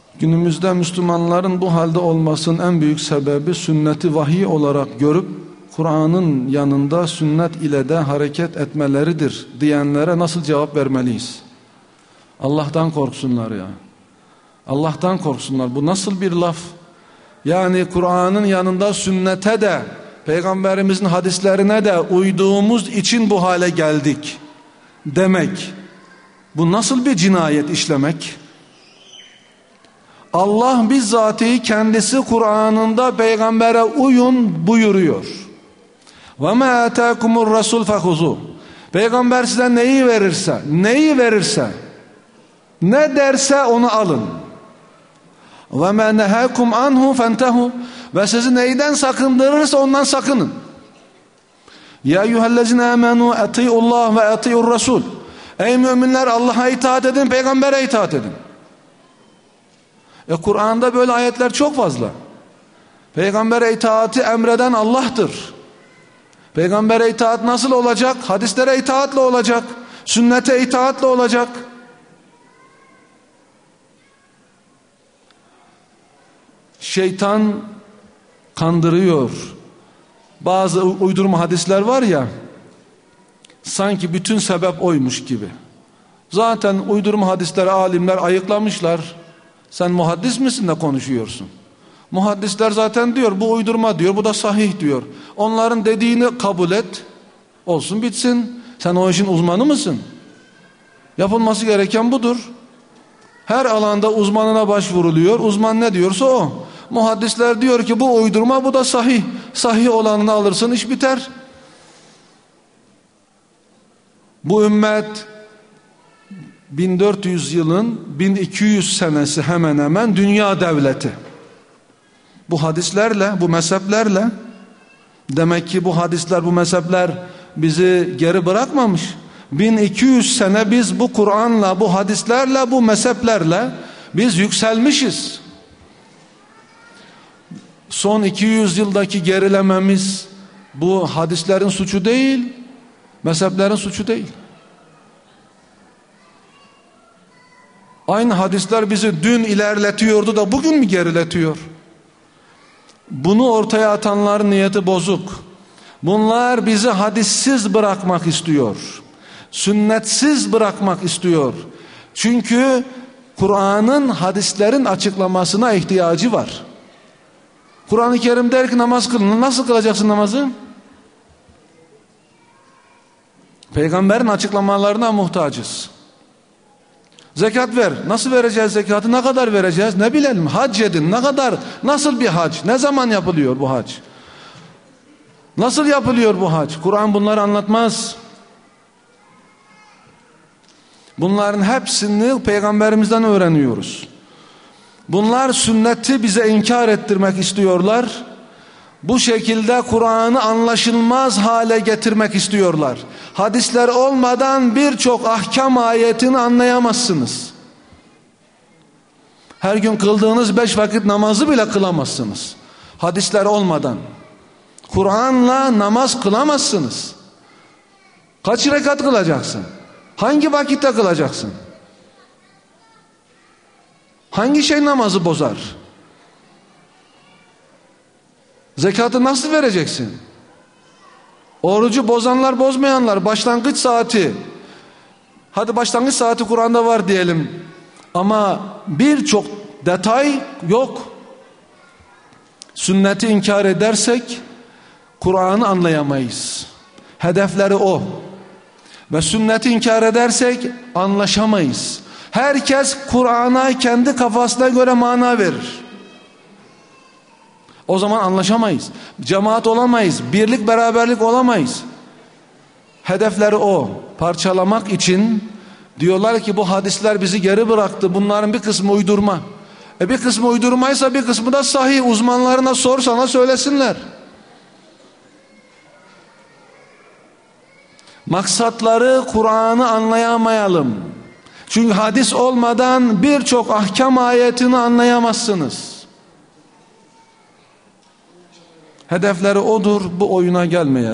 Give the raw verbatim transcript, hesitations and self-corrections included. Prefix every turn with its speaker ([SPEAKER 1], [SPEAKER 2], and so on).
[SPEAKER 1] Günümüzde Müslümanların bu halde olmasının en büyük sebebi sünneti vahiy olarak görüp Kur'an'ın yanında sünnet ile de hareket etmeleridir diyenlere nasıl cevap vermeliyiz? Allah'tan korksunlar ya. Allah'tan korksunlar. Bu nasıl bir laf? Yani Kur'an'ın yanında sünnete de, Peygamberimizin hadislerine de uyduğumuz için bu hale geldik demek. Bu nasıl bir cinayet işlemek? Allah bizzatihi kendisi Kur'an'ında peygambere uyun buyuruyor. وَمَا آتَاكُمُ الرَّسُولُ فَخُذُوهُ. Peygamber size neyi verirse, neyi verirse, ne derse onu alın. وَمَا نَهَاكُمْ عَنْهُ فَانْتَهُوا. Ve sizi neyden sakındırırsa ondan sakının. يَا اَيُّهَا الَّذِينَ آمَنُوا اَطِيعُوا اللّٰهَ وَاَطِيعُوا الرَّسُولُ. Ey müminler, Allah'a itaat edin, peygambere itaat edin. E Kur'an'da böyle ayetler çok fazla. Peygambere itaati emreden Allah'tır. Peygambere itaat nasıl olacak? Hadislere itaatle olacak. Sünnete itaatle olacak. Şeytan kandırıyor. Bazı uydurma hadisler var ya, sanki bütün sebep oymuş gibi. Zaten uydurma hadisleri alimler ayıklamışlar. Sen muhaddis misin de konuşuyorsun? Muhaddisler zaten diyor bu uydurma diyor, bu da sahih diyor. Onların dediğini kabul et, olsun bitsin. Sen o işin uzmanı mısın? Yapılması gereken budur. Her alanda uzmanına başvuruluyor. Uzman ne diyorsa o. Muhaddisler diyor ki bu uydurma, bu da sahih. Sahih olanını alırsın, iş biter. Bu ümmet bin dört yüz yılın bin iki yüz senesi hemen hemen dünya devleti. Bu hadislerle, bu mezheplerle, demek ki bu hadisler, bu mezhepler bizi geri bırakmamış. bin iki yüz sene biz bu Kur'an'la, bu hadislerle, bu mezheplerle biz yükselmişiz. Son iki yüz yıldaki gerilememiz bu hadislerin suçu değil, mezheplerin suçu değil. Aynı hadisler bizi dün ilerletiyordu da bugün mü geriletiyor? Bunu ortaya atanların niyeti bozuk. Bunlar bizi hadissiz bırakmak istiyor. Sünnetsiz bırakmak istiyor. Çünkü Kur'an'ın hadislerin açıklamasına ihtiyacı var. Kur'an-ı Kerim der ki namaz kılın. Nasıl kılacaksın namazı? Peygamberin açıklamalarına muhtacız. Zekat ver. Nasıl vereceğiz zekatı? Ne kadar vereceğiz? Ne bilelim. Hac edin. Ne kadar? Nasıl bir hac? Ne zaman yapılıyor bu hac? Nasıl yapılıyor bu hac? Kur'an bunları anlatmaz. Bunların hepsini Peygamberimizden öğreniyoruz. Bunlar sünneti bize inkar ettirmek istiyorlar. Bu şekilde Kur'an'ı anlaşılmaz hale getirmek istiyorlar. Hadisler olmadan birçok ahkam ayetini anlayamazsınız. Her gün kıldığınız beş vakit namazı bile kılamazsınız. Hadisler olmadan. Kur'an'la namaz kılamazsınız. Kaç rekat kılacaksın? Hangi vakitte kılacaksın? Hangi şey namazı bozar? Zekatı nasıl vereceksin? Orucu bozanlar, bozmayanlar, başlangıç saati. Hadi başlangıç saati Kur'an'da var diyelim. Ama birçok detay yok. Sünneti inkar edersek Kur'an'ı anlayamayız. Hedefleri o. Ve sünneti inkar edersek anlaşamayız. Herkes Kur'an'a kendi kafasına göre mana verir. O zaman anlaşamayız. Cemaat olamayız. Birlik, beraberlik olamayız. Hedefleri o. Parçalamak için diyorlar ki bu hadisler bizi geri bıraktı. Bunların bir kısmı uydurma. E bir kısmı uydurmaysa bir kısmı da sahih. Uzmanlarına sor, sana söylesinler. Maksatları Kur'an'ı anlayamayalım. Çünkü hadis olmadan birçok ahkam ayetini anlayamazsınız. Hedefleri odur, bu oyuna gelmeye.